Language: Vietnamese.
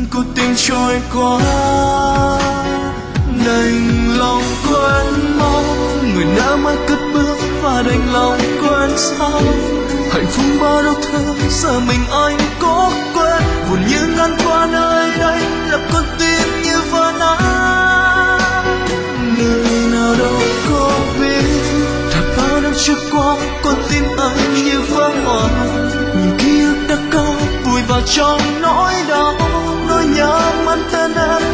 cuộc tình trôi qua, đành lòng quên mau người đã mới cất bước và đành lòng quên sao. Hạnh phúc bao đau thương giờ mình anh có quên, buồn như ngăn qua nơi đây lập con tim như vỡ nát. Người nào đâu có biết đã bao năm trôi qua con tim anh như vỡ hòa, những ký ức đã có vùi vào trong nỗi đau, nỗi nhớ mang tên em